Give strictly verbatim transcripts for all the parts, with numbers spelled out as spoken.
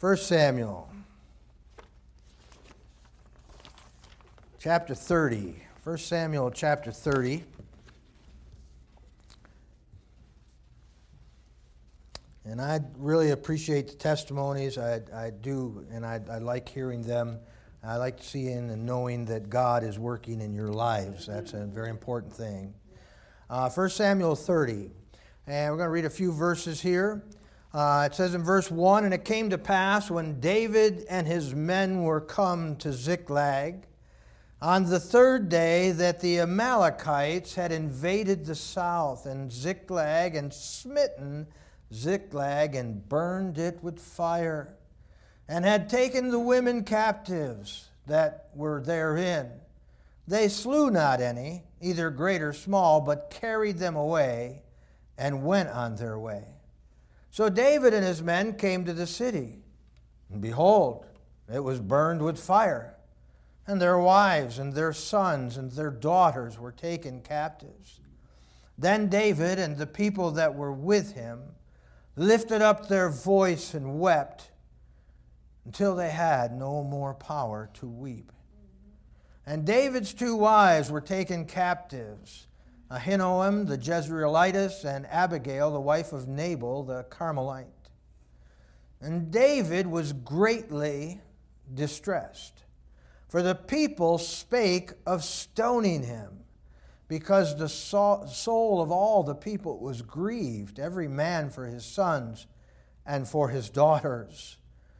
First Samuel, chapter thirty. First Samuel, chapter thirty. And I really appreciate the testimonies. I, I do, and I, I like hearing them. I like seeing and knowing that God is working in your lives. That's a very important thing. Uh, First Samuel thirty. And we're going to read a few verses here. Uh, it says in verse one, "And it came to pass when David and his men were come to Ziklag, on the third day that the Amalekites had invaded the south and Ziklag and smitten Ziklag and burned it with fire, and had taken the women captives that were therein. They slew not any, either great or small, but carried them away and went on their way. So David and his men came to the city, and behold, it was burned with fire, and their wives and their sons and their daughters were taken captives. Then David and the people that were with him lifted up their voice and wept until they had no more power to weep. And David's two wives were taken captives, Ahinoam the Jezreelitess, and Abigail the wife of Nabal the Carmelite. And David was greatly distressed, for the people spake of stoning him, because the soul of all the people was grieved, every man for his sons and for his daughters.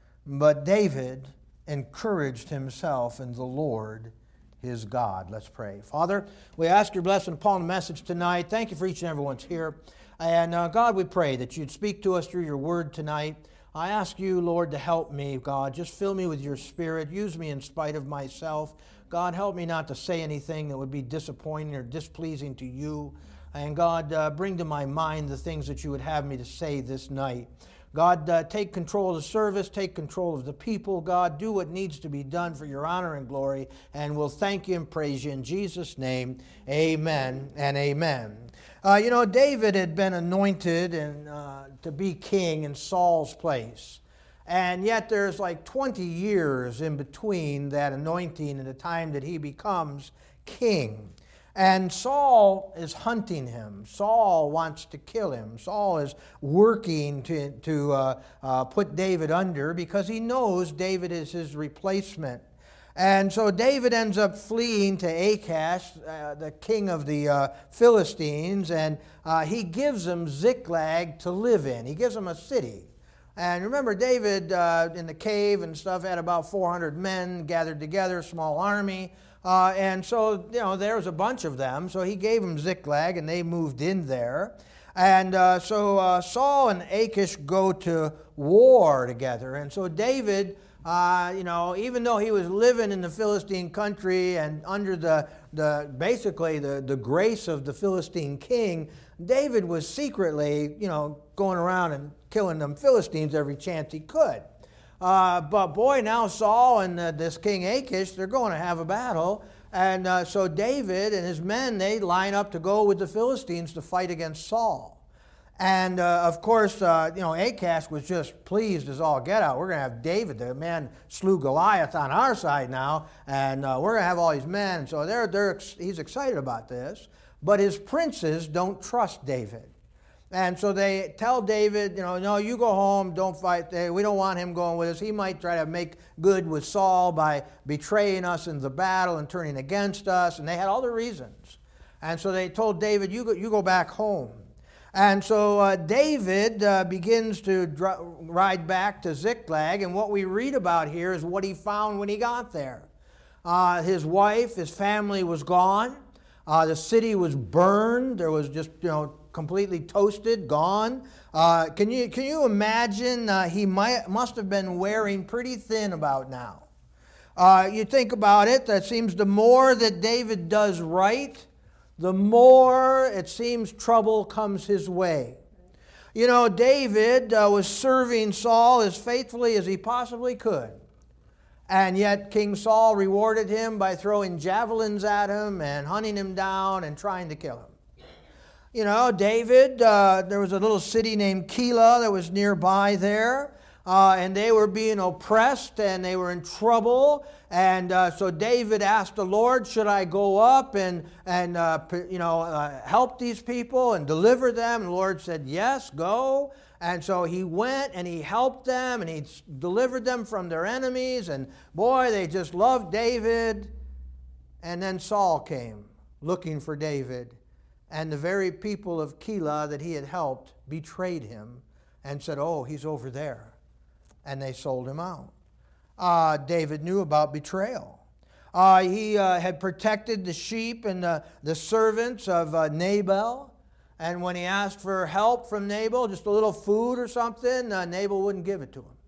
But David encouraged himself in the Lord his God." Let's pray. Father, we ask your blessing upon the message tonight. Thank you for each and every one's here. And uh, God, we pray that you'd speak to us through your word tonight. I ask you, Lord, to help me, God. Just fill me with your spirit. Use me in spite of myself. God, help me not to say anything that would be disappointing or displeasing to you. And God, uh, bring to my mind the things that you would have me to say this night. God, uh, take control of the service, take control of the people. God, do what needs to be done for your honor and glory, and we'll thank you and praise you in Jesus' name. Amen and amen. Uh, you know, David had been anointed and uh, to be king in Saul's place. And yet there's like twenty years in between that anointing and the time that he becomes king. And Saul is hunting him. Saul wants to kill him. Saul is working to, to uh, uh, put David under because he knows David is his replacement. And so David ends up fleeing to Achash, uh, the king of the uh, Philistines, and uh, he gives him Ziklag to live in. He gives him a city. And remember, David uh, in the cave and stuff had about four hundred men gathered together, a small army. Uh, and so, you know, there was a bunch of them. So he gave them Ziklag, and they moved in there. And uh, so uh, Saul and Achish go to war together. And so David, uh, you know, even though he was living in the Philistine country and under the, the basically the, the grace of the Philistine king, David was secretly, you know, going around and killing them Philistines every chance he could. Uh, but boy, now Saul and uh, this King Achish, they're going to have a battle. And uh, so David and his men, they line up to go with the Philistines to fight against Saul. And uh, of course, uh, you know, Achish was just pleased as all get out. We're going to have David, the man slew Goliath, on our side now, and uh, we're going to have all these men. And so they're, they're, he's excited about this. But his princes don't trust David. And so they tell David, you know, no, you go home, don't fight. We don't want him going with us. He might try to make good with Saul by betraying us in the battle and turning against us. And they had all the reasons. And so they told David, you go, you go back home. And so uh, David uh, begins to dr- ride back to Ziklag. And what we read about here is what he found when he got there. Uh, his wife, his family was gone. Uh, the city was burned. There was just, you know, completely toasted, gone. Uh, can you can you imagine? Uh, he might must have been wearing pretty thin about now. Uh, you think about it. That seems the more that David does right, the more it seems trouble comes his way. You know, David uh, was serving Saul as faithfully as he possibly could. And yet King Saul rewarded him by throwing javelins at him and hunting him down and trying to kill him. You know, David, uh, there was a little city named Keilah that was nearby there. uh, and they were being oppressed, and they were in trouble. And uh, so David asked the Lord, should I go up and, and uh, you know, uh, help these people and deliver them? And the Lord said, yes, go. And so he went and he helped them and he delivered them from their enemies. And boy, they just loved David. And then Saul came looking for David. And the very people of Keilah that he had helped betrayed him and said, oh, he's over there. And they sold him out. Uh, David knew about betrayal. Uh, he uh, had protected the sheep and the, the servants of uh, Nabal. And when he asked for help from Nabal, just a little food or something, uh, Nabal wouldn't give it to him.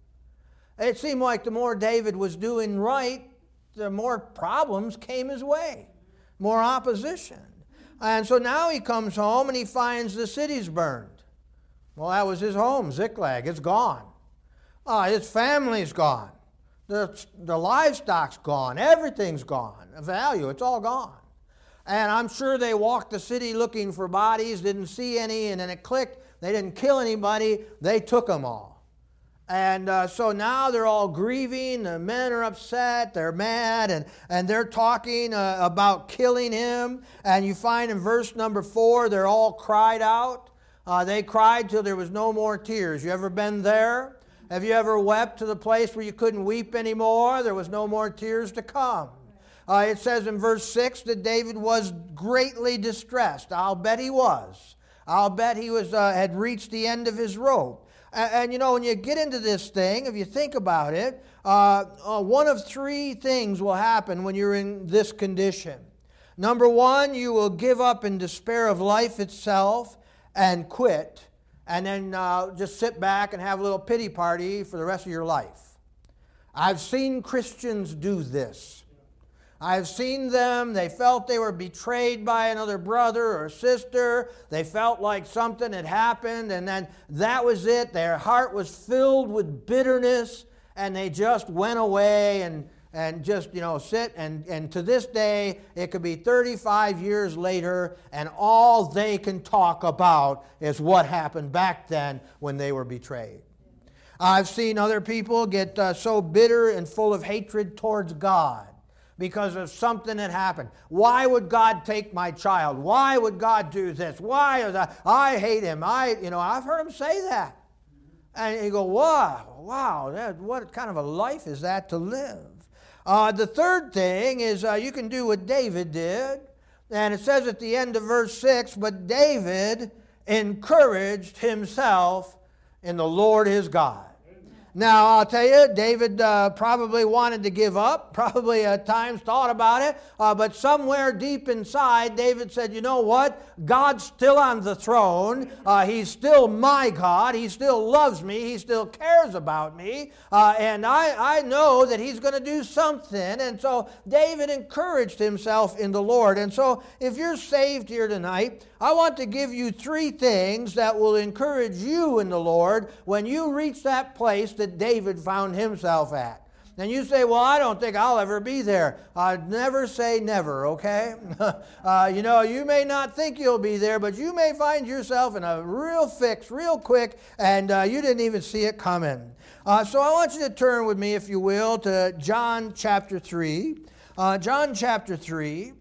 It seemed like the more David was doing right, the more problems came his way, more opposition. And so now he comes home and he finds the city's burned. Well, that was his home, Ziklag. It's gone. Uh, his family's gone. The, the livestock's gone. Everything's gone. The value, it's all gone. And I'm sure they walked the city looking for bodies, didn't see any, and then it clicked. They didn't kill anybody. They took them all. And uh, so now they're all grieving. The men are upset. They're mad. And, and they're talking uh, about killing him. And you find in verse number four, they're all cried out. Uh, they cried till there was no more tears. You ever been there? Have you ever wept to the place where you couldn't weep anymore? There was no more tears to come. Uh, it says in verse six that David was greatly distressed. I'll bet he was. I'll bet he was uh, had reached the end of his rope. And, and you know, when you get into this thing, if you think about it, uh, uh, one of three things will happen when you're in this condition. Number one, you will give up in despair of life itself and quit, and then uh, just sit back and have a little pity party for the rest of your life. I've seen Christians do this. I've seen them, they felt they were betrayed by another brother or sister. They felt like something had happened, and then that was it. Their heart was filled with bitterness, and they just went away and, and just, you know, sit. And, and to this day, it could be thirty-five years later, and all they can talk about is what happened back then when they were betrayed. I've seen other people get uh, so bitter and full of hatred towards God because of something that happened. Why would God take my child? Why would God do this? Why is that? I hate him. I, you know, I've heard him say that. And you go, wow, wow, that, what kind of a life is that to live? Uh, the third thing is uh, you can do what David did. And it says at the end of verse six, but David encouraged himself in the Lord his God. Now, I'll tell you, David uh, probably wanted to give up, probably at times thought about it, uh, but somewhere deep inside, David said, you know what? God's still on the throne. Uh, he's still my God. He still loves me. He still cares about me. Uh, and I, I know that he's going to do something. And so David encouraged himself in the Lord. And so if you're saved here tonight, I want to give you three things that will encourage you in the Lord when you reach that place that David found himself at. And you say, well, I don't think I'll ever be there. Uh, never say never, okay? uh, you know, you may not think you'll be there, but you may find yourself in a real fix real quick, and uh, you didn't even see it coming. Uh, so I want you to turn with me, if you will, to John chapter three. Uh, John chapter three.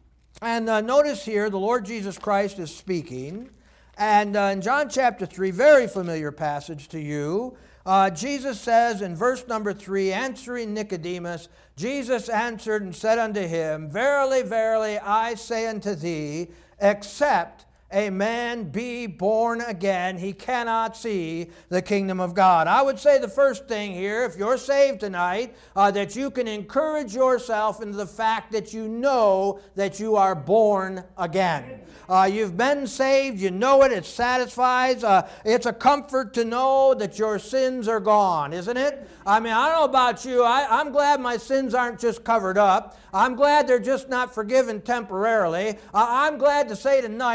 And uh, notice here, the Lord Jesus Christ is speaking. And uh, in John chapter three, very familiar passage to you, uh, Jesus says in verse number three, answering Nicodemus, Jesus answered and said unto him, verily, verily, I say unto thee, except a man be born again, he cannot see the kingdom of God. I would say the first thing here, if you're saved tonight, uh, that you can encourage yourself into the fact that you know that you are born again. Uh, you've been saved, you know it, it satisfies. Uh, it's a comfort to know that your sins are gone, isn't it? I mean, I don't know about you, I, I'm glad my sins aren't just covered up. I'm glad they're just not forgiven temporarily. Uh, I'm glad to say tonight that my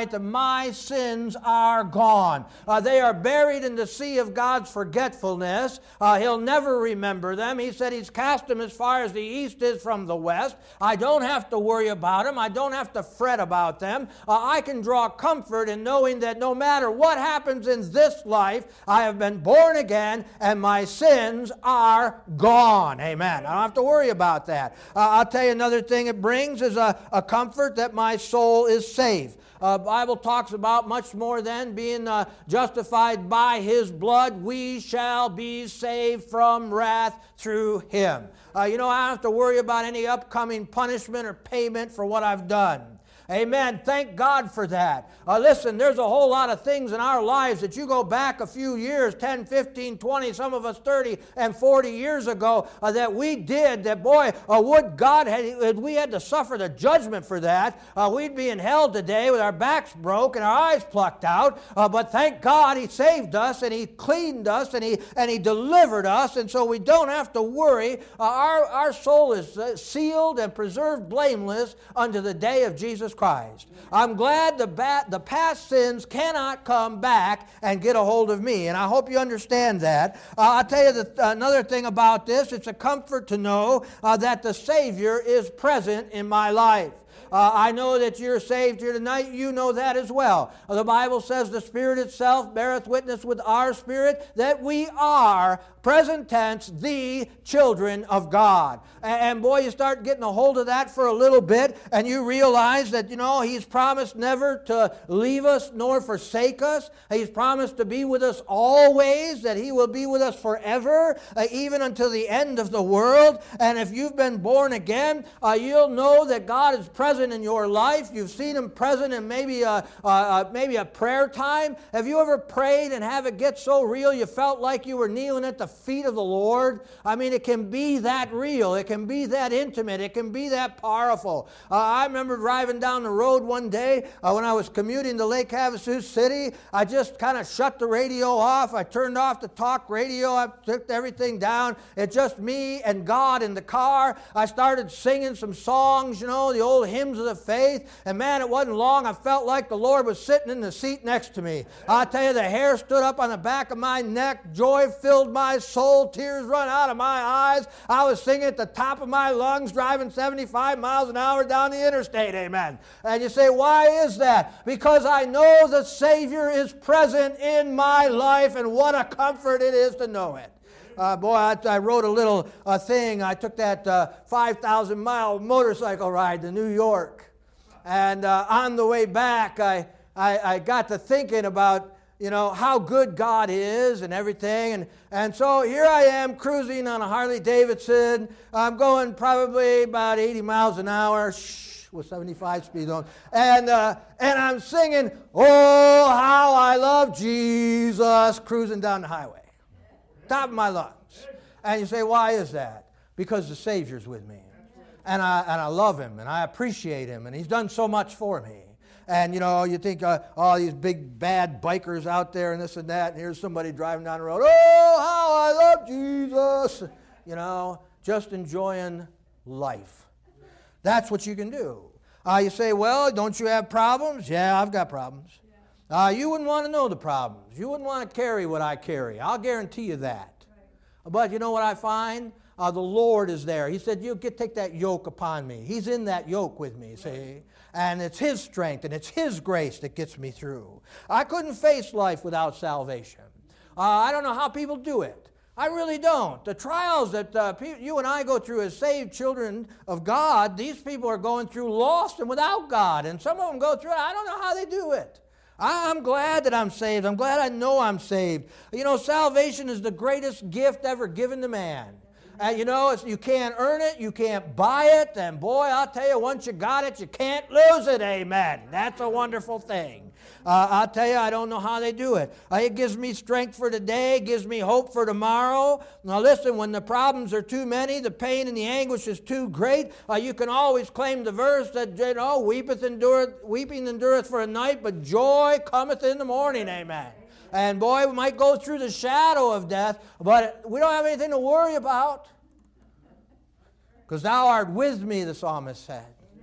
my sins are gone. Uh, they are buried in the sea of God's forgetfulness. Uh, he'll never remember them. He said He's cast them as far as the east is from the west. I don't have to worry about them. I don't have to fret about them. Uh, I can draw comfort in knowing that no matter what happens in this life, I have been born again and my sins are gone. Amen. I don't have to worry about that. Uh, I'll tell you another thing it brings is a, a comfort that my soul is saved. Uh, Bible talks about much more than being uh, justified by His blood. We shall be saved from wrath through Him. Uh, you know, I don't have to worry about any upcoming punishment or payment for what I've done. Amen. Thank God for that. Uh, listen, there's a whole lot of things in our lives that you go back a few years, ten, fifteen, twenty, some of us thirty and forty years ago, uh, that we did that, boy, uh, would God, had we had to suffer the judgment for that, uh, we'd be in hell today with our backs broke and our eyes plucked out. Uh, but thank God He saved us and He cleaned us and He, and he delivered us, and so we don't have to worry. Uh, our, our soul is uh, sealed and preserved blameless unto the day of Jesus Christ. I'm glad the, ba- the past sins cannot come back and get a hold of me, and I hope you understand that. Uh, I'll tell you the, another thing about this. It's a comfort to know uh, that the Savior is present in my life. Uh, I know that you're saved here tonight. You know that as well. Uh, the Bible says the Spirit itself beareth witness with our spirit that we are, present tense, the children of God. And, and boy, you start getting a hold of that for a little bit, and you realize that, you know, He's promised never to leave us nor forsake us. He's promised to be with us always, that He will be with us forever, uh, even until the end of the world. And if you've been born again, uh, you'll know that God is present in your life. You've seen Him present in maybe a, uh, uh, maybe a prayer time. Have you ever prayed and have it get so real you felt like you were kneeling at the feet of the Lord? I mean, it can be that real. It can be that intimate. It can be that powerful. Uh, I remember driving down the road one day uh, when I was commuting to Lake Havasu City. I just kind of shut the radio off. I turned off the talk radio. I took everything down. It's just me and God in the car. I started singing some songs, you know, the old hymns of the faith, and man, it wasn't long. I felt like the Lord was sitting in the seat next to me. I tell you, the hair stood up on the back of my neck, joy filled my soul, tears run out of my eyes. I was singing at the top of my lungs, driving seventy-five miles an hour down the interstate, amen. And you say, why is that? Because I know the Savior is present in my life, and what a comfort it is to know it. Uh, boy, I, I wrote a little uh, thing. I took that uh, five thousand mile motorcycle ride to New York. And uh, on the way back, I, I, I got to thinking about, you know, how good God is and everything. And, and so here I am cruising on a Harley Davidson. I'm going probably about eighty miles an hour. Shh, with seventy-five speed on. And, uh, and I'm singing, "Oh, how I love Jesus," cruising down the highway. Top of my lungs. And you say, why is that? Because the Savior's with me. And I, and I love Him, and I appreciate Him, and He's done so much for me. And, you know, you think, uh, all these big bad bikers out there and this and that, and here's somebody driving down the road, "Oh, how I love Jesus." You know, just enjoying life. That's what you can do. Uh, you say, well, don't you have problems? Yeah, I've got problems. Uh, you wouldn't want to know the problems. You wouldn't want to carry what I carry. I'll guarantee you that. Right. But you know what I find? Uh, the Lord is there. He said, you get take that yoke upon me. He's in that yoke with me, see? Right. And it's His strength and it's His grace that gets me through. I couldn't face life without salvation. Uh, I don't know how people do it. I really don't. The trials that uh, pe- you and I go through as saved children of God, these people are going through lost and without God. And some of them go through it. I don't know how they do it. I'm glad that I'm saved. I'm glad I know I'm saved. You know, salvation is the greatest gift ever given to man. And you know, it's, you can't earn it, you can't buy it, and boy, I'll tell you, once you got it, you can't lose it, amen. That's a wonderful thing. Uh, I'll tell you, I don't know how they do it. Uh, it gives me strength for today, gives me hope for tomorrow. Now listen, when the problems are too many, the pain and the anguish is too great, uh, you can always claim the verse that, you know, weepeth endureth, weeping endureth for a night, but joy cometh in the morning, amen. And boy, we might go through the shadow of death, but we don't have anything to worry about. Because thou art with me, the psalmist said.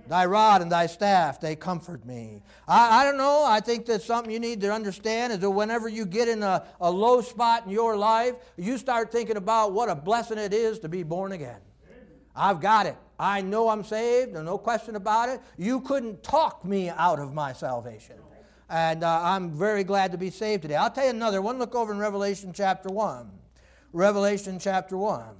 Thy rod and thy staff, they comfort me. I, I don't know. I think that's something you need to understand is that whenever you get in a, a low spot in your life, you start thinking about what a blessing it is to be born again. I've got it. I know I'm saved. There's no question about it. You couldn't talk me out of my salvation. And uh, I'm very glad to be saved today. I'll tell you another one. Look over in Revelation chapter one. Revelation chapter one.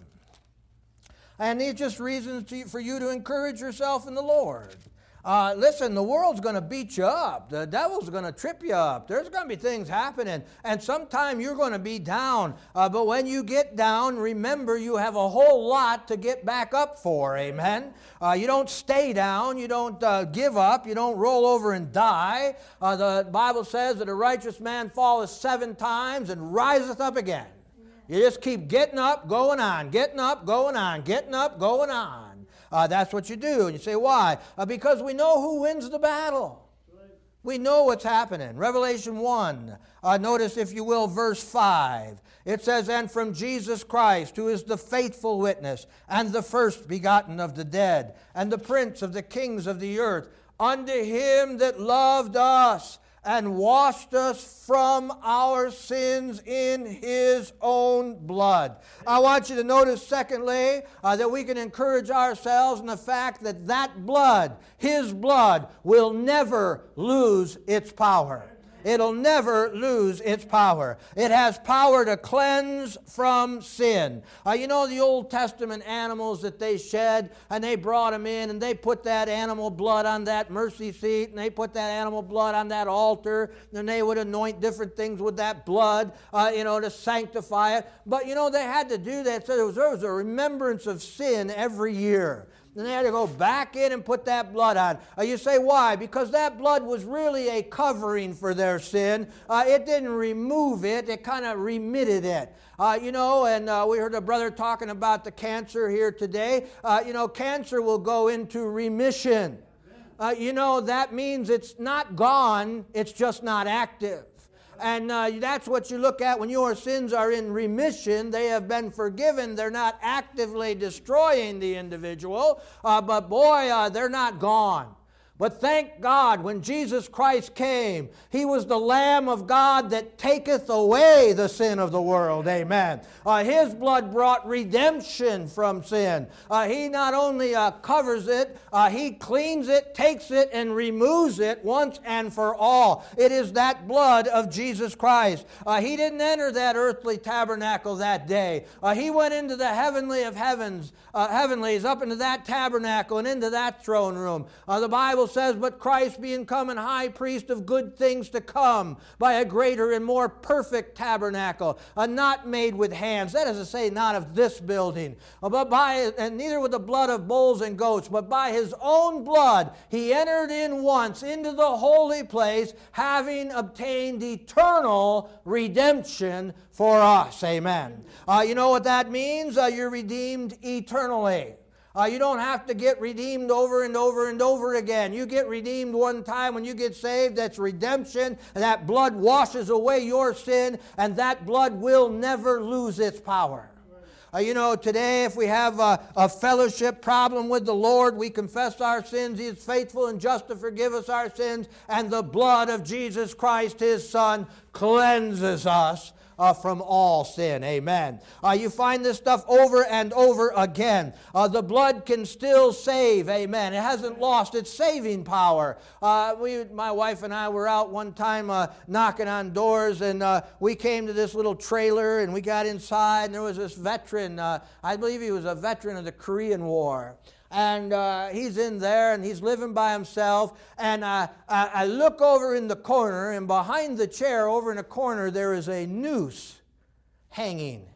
And these are just reasons to, for you to encourage yourself in the Lord. Uh, listen, the world's going to beat you up. The devil's going to trip you up. There's going to be things happening. And sometime you're going to be down. Uh, but when you get down, remember you have a whole lot to get back up for. Amen? Uh, you don't stay down. You don't uh, give up. You don't roll over and die. Uh, the Bible says that a righteous man falleth seven times and riseth up again. You just keep getting up, going on, getting up, going on, getting up, going on. Uh, that's what you do. And you say, why? Uh, because we know who wins the battle. We know what's happening. Revelation one, uh, notice if you will, verse five. It says, and from Jesus Christ, who is the faithful witness, and the first begotten of the dead, and the prince of the kings of the earth, unto him that loved us, and washed us from our sins in his own blood. I want you to notice, secondly, uh, that we can encourage ourselves in the fact that that blood, his blood, will never lose its power. It'll never lose its power. It has power to cleanse from sin. Uh, you know the Old Testament animals that they shed, and they brought them in, and they put that animal blood on that mercy seat, and they put that animal blood on that altar, and they would anoint different things with that blood, uh, you know, to sanctify it. But, you know, they had to do that, so there was, there was a remembrance of sin every year. And they had to go back in and put that blood on. Uh, you say, why? Because that blood was really a covering for their sin. Uh, it didn't remove it. It kind of remitted it. Uh, you know, and uh, we heard a brother talking about the cancer here today. Uh, you know, cancer will go into remission. Uh, you know, that means it's not gone. It's just not active. And uh, that's what you look at when your sins are in remission. They have been forgiven. They're not actively destroying the individual. Uh, but boy, uh, they're not gone. But thank God, when Jesus Christ came, he was the Lamb of God that taketh away the sin of the world. Amen. Uh, his blood brought redemption from sin. Uh, he not only uh, covers it, uh, he cleans it, takes it, and removes it once and for all. It is that blood of Jesus Christ. Uh, he didn't enter that earthly tabernacle that day. Uh, he went into the heavenly of heavens, uh, heavenlies, up into that tabernacle and into that throne room. Uh, the Bible says, but Christ being come and high priest of good things to come by a greater and more perfect tabernacle, uh, not made with hands. That is to say, not of this building, uh, but by, and neither with the blood of bulls and goats, but by his own blood he entered in once into the holy place, having obtained eternal redemption for us. Amen. Uh, you know what that means? Uh, you're redeemed eternally. Uh, you don't have to get redeemed over and over and over again. You get redeemed one time when you get saved. That's redemption. And that blood washes away your sin, and that blood will never lose its power. Uh, you know, today if we have a, a fellowship problem with the Lord, we confess our sins. He is faithful and just to forgive us our sins, and the blood of Jesus Christ, his Son, cleanses us Uh, from all sin. Amen. Uh, you find this stuff over and over again. Uh, the blood can still save. Amen. It hasn't lost its saving power. Uh, we, my wife and I were out one time uh, knocking on doors, and uh, we came to this little trailer, and we got inside, and there was this veteran. Uh, I believe he was a veteran of the Korean War. And uh, he's in there, and he's living by himself. And uh, I, I look over in the corner, and behind the chair, over in the corner, there is a noose hanging.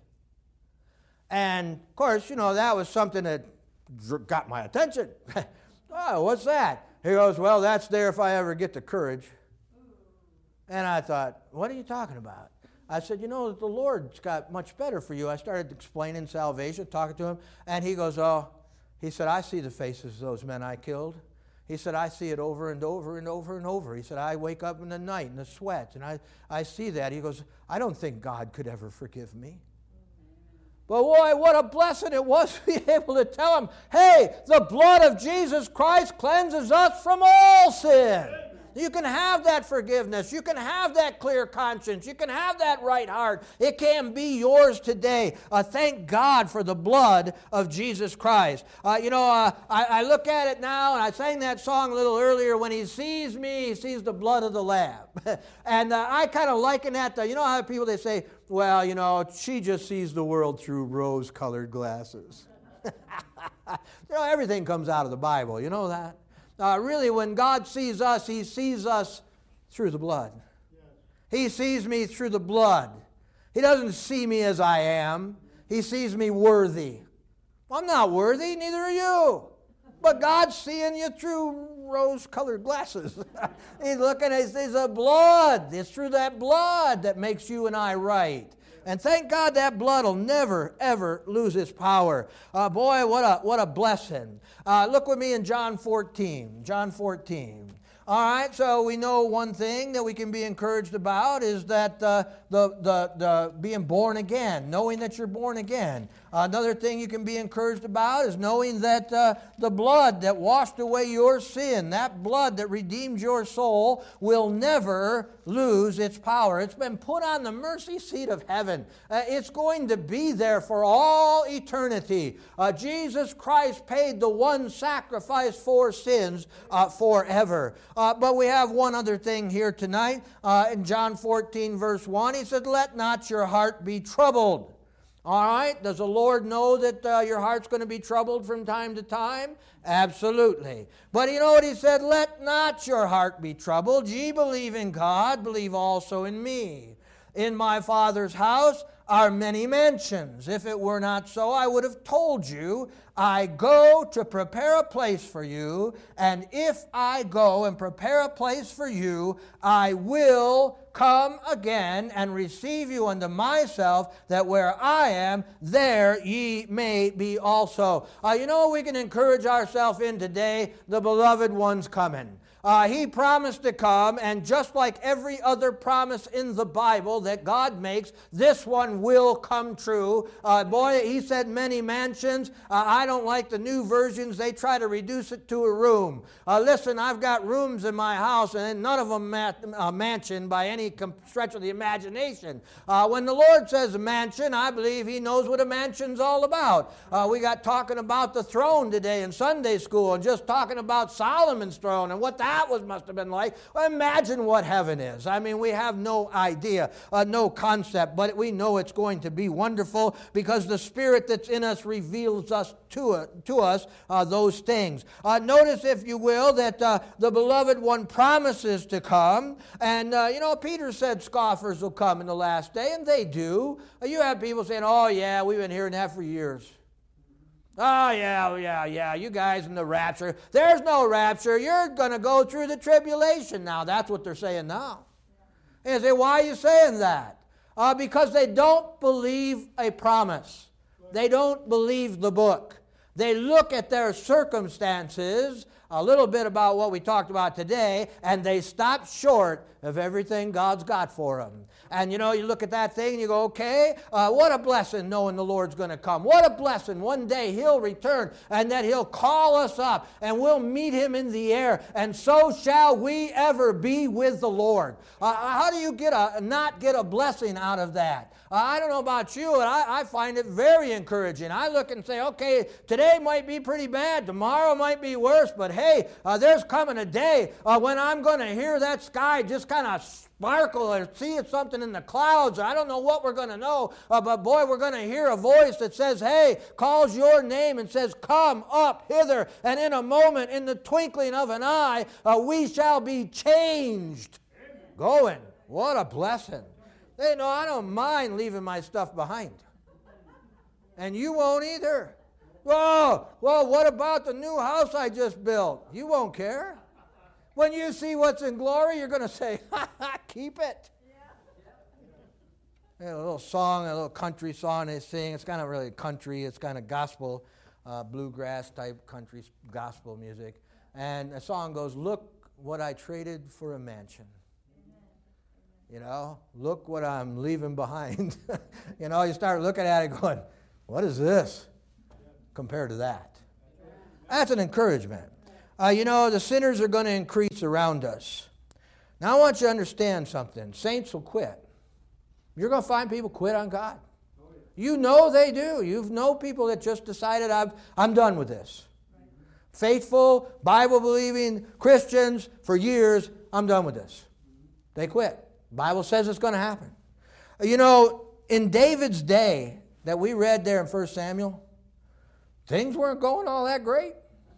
And, of course, you know, that was something that got my attention. Oh, what's that? He goes, well, that's there if I ever get the courage. And I thought, what are you talking about? I said, you know, the Lord's got much better for you. I started explaining salvation, talking to him, and he goes, oh, he said, I see the faces of those men I killed. He said, I see it over and over and over and over. He said, I wake up in the night in the sweat, and I, I see that. He goes, I don't think God could ever forgive me. But boy, what a blessing it was to be able to tell them, hey, the blood of Jesus Christ cleanses us from all sin. You can have that forgiveness. You can have that clear conscience. You can have that right heart. It can be yours today. Uh, thank God for the blood of Jesus Christ. Uh, you know, uh, I, I look at it now, and I sang that song a little earlier. When he sees me, he sees the blood of the Lamb. and uh, I kind of liken that to, you know how people, they say, well, you know, she just sees the world through rose-colored glasses. You know, everything comes out of the Bible. You know that? Uh, really, when God sees us, he sees us through the blood. Yes. He sees me through the blood. He doesn't see me as I am. He sees me worthy. I'm not worthy, neither are you. But God's seeing you through rose-colored glasses. He's looking at, it's the blood. It's through that blood that makes you and I right. And thank God that blood will never, ever lose its power. Uh, boy, what a, what a blessing. Uh, look with me in John fourteen. John fourteen. All right, so we know one thing that we can be encouraged about is that uh, the, the, the being born again, knowing that you're born again. Uh, another thing you can be encouraged about is knowing that uh, the blood that washed away your sin, that blood that redeemed your soul, will never lose its power. It's been put on the mercy seat of heaven. Uh, it's going to be there for all eternity. Uh, Jesus Christ paid the one sacrifice for sins uh, forever. Uh, but we have one other thing here tonight. Uh, in John fourteen, verse one, he said, let not your heart be troubled. All right, does the Lord know that uh, your heart's going to be troubled from time to time? Absolutely. But you know what he said? Let not your heart be troubled. Ye believe in God, believe also in me. In my Father's house are many mansions. If it were not so, I would have told you, I go to prepare a place for you, and if I go and prepare a place for you, I will come again and receive you unto myself, that where I am, there ye may be also. Uh, you know what we can encourage ourselves in today? The beloved one's coming. Uh, he promised to come, and just like every other promise in the Bible that God makes, this one will come true. Uh, boy, he said many mansions. Uh, I don't like the new versions. They try to reduce it to a room. Uh, listen, I've got rooms in my house, and none of them ma- uh, mansion by any stretch of the imagination. Uh, when the Lord says a mansion, I believe he knows what a mansion's all about. Uh, we got talking about the throne today in Sunday school, and just talking about Solomon's throne and what that That was must have been like. Well, imagine what heaven is. I mean, we have no idea, uh, no concept, but we know it's going to be wonderful because the Spirit that's in us reveals us to, uh, to us uh, those things. Uh, notice, if you will, that uh, the beloved one promises to come. And, uh, you know, Peter said scoffers will come in the last day, and they do. Uh, you have people saying, oh, yeah, we've been hearing that for years. Oh, yeah, yeah, yeah, you guys in the rapture. There's no rapture. You're going to go through the tribulation now. That's what they're saying now. And you say, why are you saying that? Uh, because they don't believe a promise. They don't believe the book. They look at their circumstances, a little bit about what we talked about today, and they stop short of everything God's got for them. And you know, you look at that thing and you go, okay, uh, what a blessing knowing the Lord's going to come. What a blessing. One day he'll return and that he'll call us up and we'll meet him in the air, and so shall we ever be with the Lord. Uh, how do you get a not get a blessing out of that? Uh, I don't know about you, but I, I find it very encouraging. I look and say, okay, today might be pretty bad. Tomorrow might be worse, but hey, uh, there's coming a day uh, when I'm going to hear that sky just kind of sparkle or see something in the clouds. I don't know what we're going to know, uh, but boy, we're going to hear a voice that says, hey, calls your name and says, come up hither. And in a moment, in the twinkling of an eye, uh, we shall be changed. Going. What a blessing. They know I don't mind leaving my stuff behind. And you won't either. Oh, well, what about the new house I just built? You won't care. When you see what's in glory, you're going to say, ha ha, keep it. Yeah. A little song, a little country song they sing. It's kind of really country. It's kind of gospel, uh, bluegrass type country gospel music. And the song goes, look what I traded for a mansion. You know, look what I'm leaving behind. You know, you start looking at it going, What is this compared to that? That's an encouragement. Uh, you know, the sinners are going to increase around us. Now, I want you to understand something. Saints will quit. You're going to find people quit on God. You know they do. You know people that just decided, I've, I'm done with this. Faithful, Bible-believing Christians for years, I'm done with this. They quit. The Bible says it's going to happen. You know, in David's day that we read there in First Samuel, things weren't going all that great.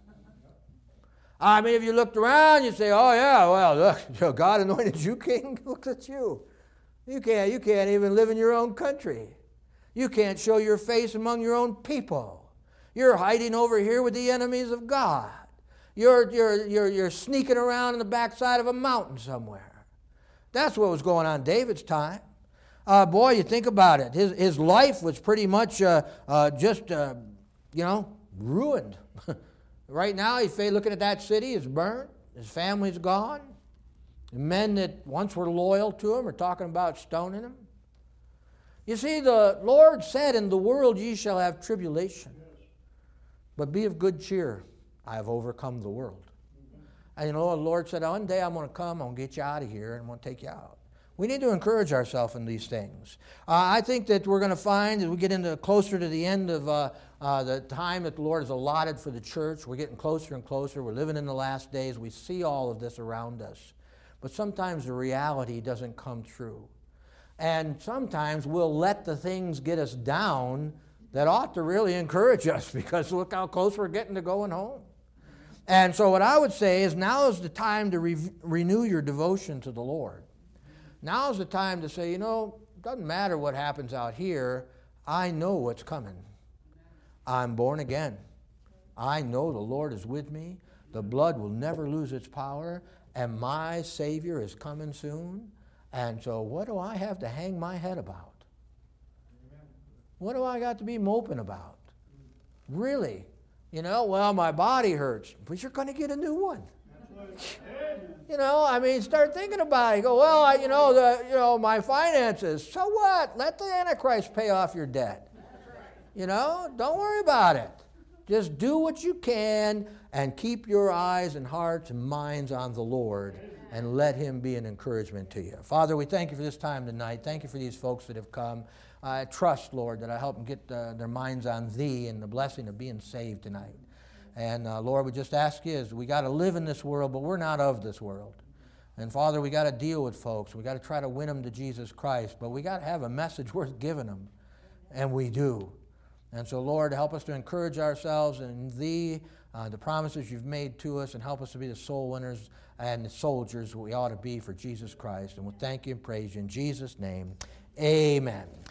I mean, if you looked around, you'd say, oh, yeah, well, look, God anointed you king. Look at you. You can't, you can't even live in your own country. You can't show your face among your own people. You're hiding over here with the enemies of God. You're, you're, you're, you're sneaking around in the backside of a mountain somewhere. That's what was going on in David's time. Uh, boy, you think about it. His, his life was pretty much uh, uh, just, uh, you know, ruined. Right now, he's looking at that city, it's burnt. His family's gone. The men that once were loyal to him are talking about stoning him. You see, the Lord said, in the world ye shall have tribulation. But be of good cheer. I have overcome the world. And you know, the Lord said, one day I'm going to come, I'm going to get you out of here, and I'm going to take you out. We need to encourage ourselves in these things. Uh, I think that we're going to find, as we get into closer to the end of uh, uh, the time that the Lord has allotted for the church, we're getting closer and closer. We're living in the last days. We see all of this around us. But sometimes the reality doesn't come true. And sometimes we'll let the things get us down that ought to really encourage us, because look how close we're getting to going home. And so what I would say is, now is the time to re- renew your devotion to the Lord. Now is the time to say, you know, it doesn't matter what happens out here. I know what's coming. I'm born again. I know the Lord is with me. The blood will never lose its power. And my Savior is coming soon. And so what do I have to hang my head about? What do I got to be moping about? Really? You know, well, my body hurts. But you're going to get a new one. You know, I mean, start thinking about it. You go, well, I, you know, the, you know, my finances. So what? Let the Antichrist pay off your debt. You know, don't worry about it. Just do what you can and keep your eyes and hearts and minds on the Lord, and let Him be an encouragement to you. Father, we thank you for this time tonight. Thank you for these folks that have come. I trust, Lord, that I help them get uh, their minds on Thee and the blessing of being saved tonight. And uh, Lord, we just ask you, is we got to live in this world, but we're not of this world. And Father, we got to deal with folks. We got to try to win them to Jesus Christ, but we got to have a message worth giving them, and we do. And so, Lord, help us to encourage ourselves in Thee, uh, the promises You've made to us, and help us to be the soul winners and the soldiers we ought to be for Jesus Christ. And we'll thank You and praise You in Jesus' name. Amen.